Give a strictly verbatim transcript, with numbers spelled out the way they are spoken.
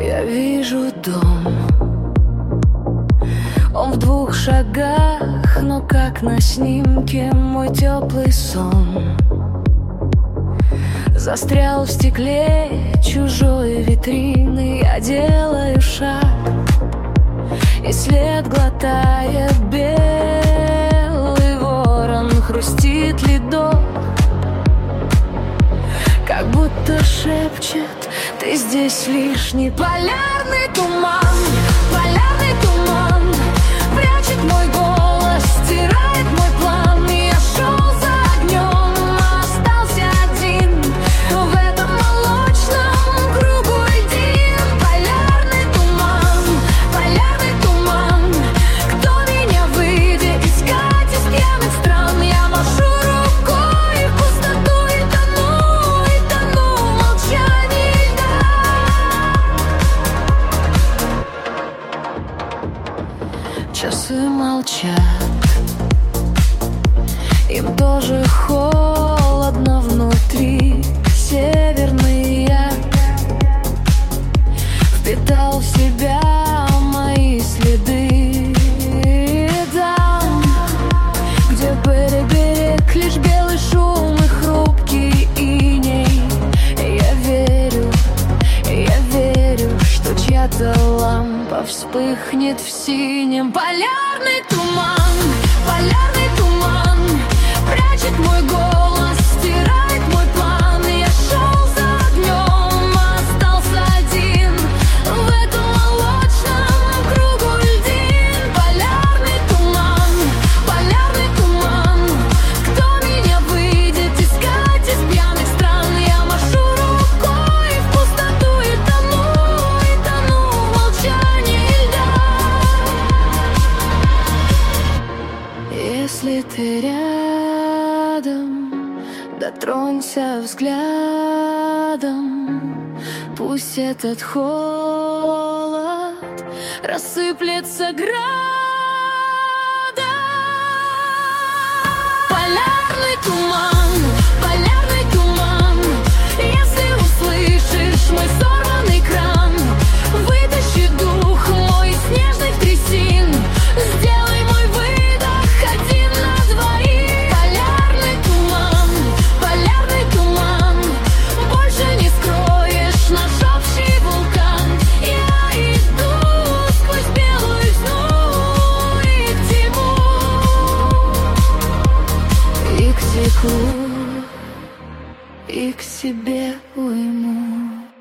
Я вижу дом, он в двух шагах, но как на снимке мой теплый сон застрял в стекле чужой витрины. Я делаю шаг, и след глотает белый ворон. Хрустит ледок, как будто шепчет: ты здесь лишний. Полярный туман, полярный туман прячет мой голос, стирает мой план. Я шел за огнем, а остался один в этом молочном кругу льдин. Полярный туман, полярный туман, кто меня выйдет искать из пьяных стран? Я машу рукой в пустоту и тону, и тону в молчании льда. Часы молчат, им тоже холодно внутри. Северный яд впитал в себя мои следы. Там, где берег, лишь белый шум и хрупкий иней, я верю, я верю, что чья-то лампа вспыхнет в синем. Полярный туман, полярный туман прячет мой голос, стирает мой план. Я шел за огнем, а остался один в этом молочном кругу льдин. Полярный туман, полярный туман, кто меня выйдет искать из пьяных стран? Я машу рукой в пустоту и тону, и тону в молчании льда. Если ты рядом, дотронься взглядом, пусть этот холод рассыплется градом. Полярный туман, полярный туман, если услышишь мой сорванный кран, вытащи дух мой из снежных трясин, сделай мой выдох один на двоих. Полярный туман, полярный туман, больше не скроешь наш общий вулкан. Я иду сквозь белую тьму и к тьму, и к теплу, и к себе уйму.